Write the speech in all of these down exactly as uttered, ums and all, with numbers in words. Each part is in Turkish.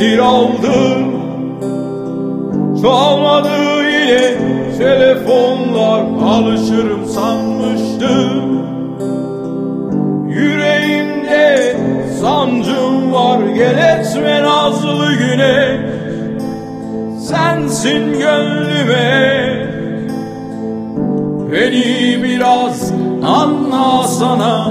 esir aldı. Çalmadı yine telefonlar, alışırım sanmıştım. Yüreğimde sancım var, gel etme nazlı güneş. Sensin gönlüme, beni biraz anlasana.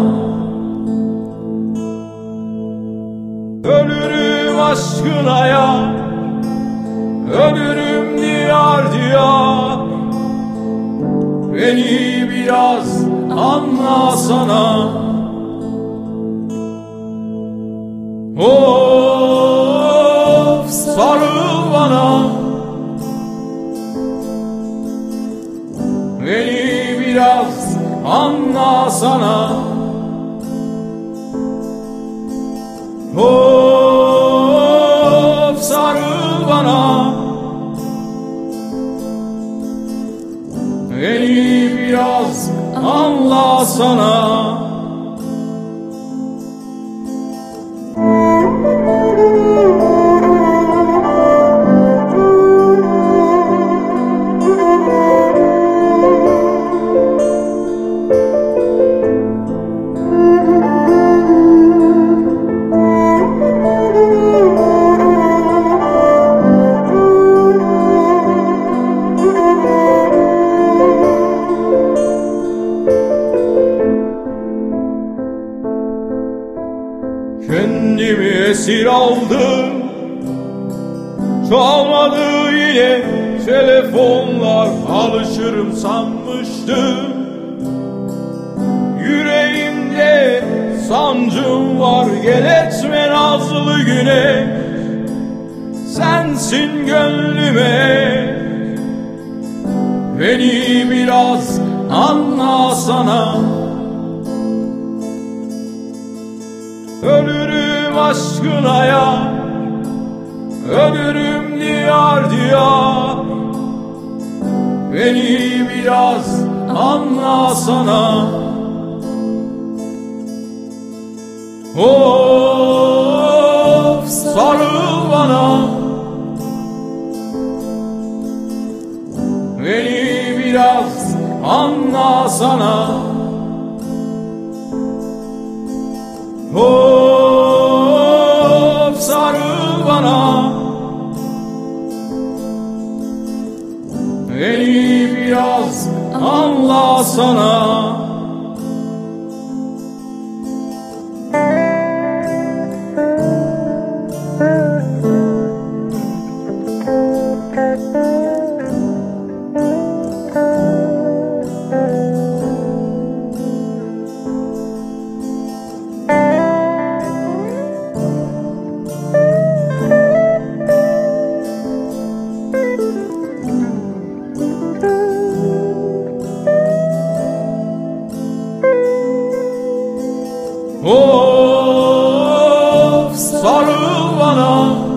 Ölürüm aşkına ya, ölürüm diyar diyar. Beni biraz anlasana. Of, sarıl bana, beni biraz anlasana. Of, sarıl bana, beni biraz anlasana. Kendimi esir aldım. Çalmadı yine telefonlar, alışırım sanmıştım. Yüreğimde sancım var, gel etme nazlı güneş. Sensin gönlüme, beni biraz anlasana. Ölürüm aşkına ya, ölürüm diyar diyar. Beni biraz anlasana. Of, sarıl bana, beni biraz anlasana. Of, sarıl bana, beni biraz anlasana. Of, sarıl bana,